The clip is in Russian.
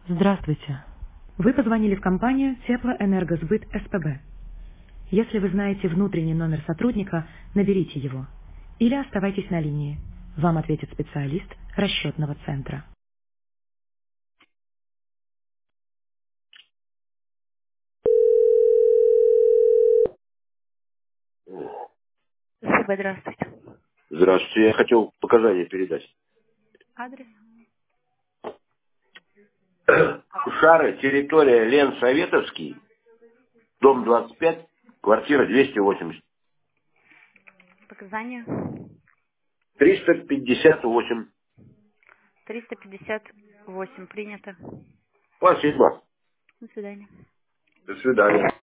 Здравствуйте. Вы позвонили в компанию Теплоэнергосбыт СПБ. Если вы знаете внутренний номер сотрудника, наберите его. Или оставайтесь на линии. Вам ответит специалист расчетного центра. СПБ, здравствуйте. Здравствуйте, я хотел показания передать. Адрес? Шары, территория Ленсоветовский, дом 25, квартира 280. Показания? 358. 358. Принято. Спасибо. До свидания. До свидания.